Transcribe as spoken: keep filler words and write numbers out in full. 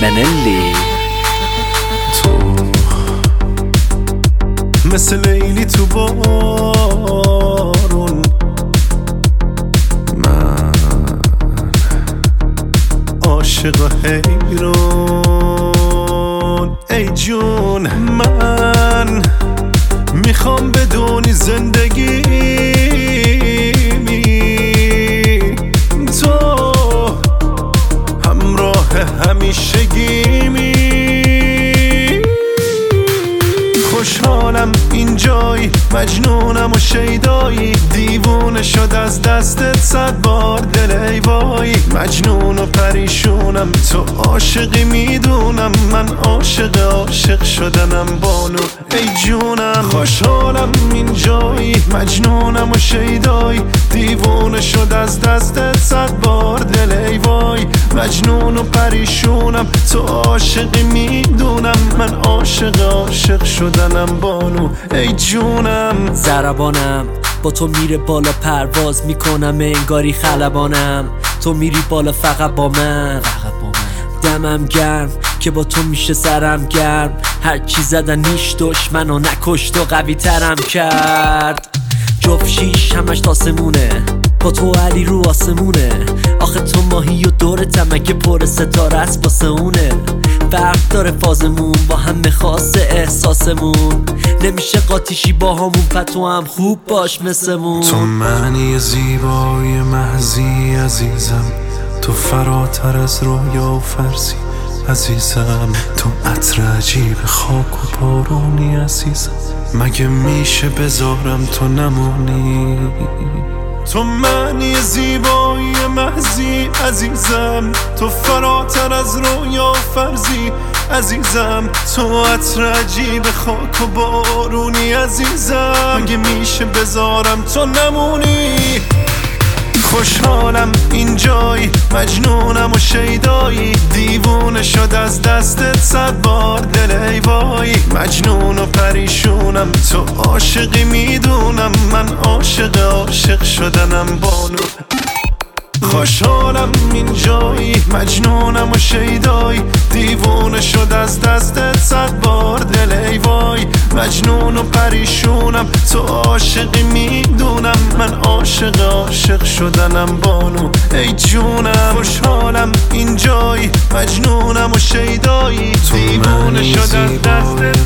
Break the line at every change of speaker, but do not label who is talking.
بنلی.
تو مثل لیلی تو بارون، من عاشق حیران. ای جون من میخوام بدونی زندگی می تو همراه همیشگیمی. خوشحالم اینجایی، مجنونم و شیدایی، دیوونه شد از دستت صد بار دل ای وای. مجنون و پریشونم، تو عاشقی میدونم، من عاشق عاشق شدنم بانو ای جونم. خوشحالم اینجایی، مجنونم و شیدایی، دیوونه شد از دستت صد بار دل ای وای. مجنون و پریشونم، تو عاشقی میدونم، من عاشق عاشق شدنم بانو ای جونم.
ضربانم با تو میره بالا، پرواز میکنم انگاری خلبانم. تو میری بالا فقط با من، دمم گرم که با تو میشه سرم گرم. هر چی زدن نیش دشمنو نکشت و قوی ترم کرد. جفت شیش همش تاسمونه، با تو علی رو آسمونه. آخه تو ماهی و دورتم اگه پر ستاره است واسه اونه. فرق داره فازمون با هم خاصه احساسمون، نمیشه قاطیشی با همون پتو هم خوب باش مثمون.
تو معنی زیبای محضی عزیزم، تو فراتر از رویا و فرضی عزیزم. تو عطر عجیب خاک و بارونی عزیزم، مگه میشه بذارم تو نمونی. تو معنی زیبایی محضی عزیزم، تو فراتر از رویا و فرضی عزیزم. تو عطر عجیب خاک و بارونی عزیزم، مگه میشه بذارم تو نمونی. خوشحالم اینجایی، مجنونم و شیدایی، دیوونه شد از دستت صد بار دل ای وای. مجنون و پریشونم، تو عاشقی میدونم، من عاشق عاشق شدنم بانو. خوشحالم اینجایی، مجنونم و شیدایی، دیوونه شد از دستت صد بار دل ای وای. مجنون و پریشونم، تو عاشقی میدونم، من عاشق عاشق شدنم بانو ای جونم. خوشحالم اینجایی، مجنونم و شیدایی، دیوونه شد از دستت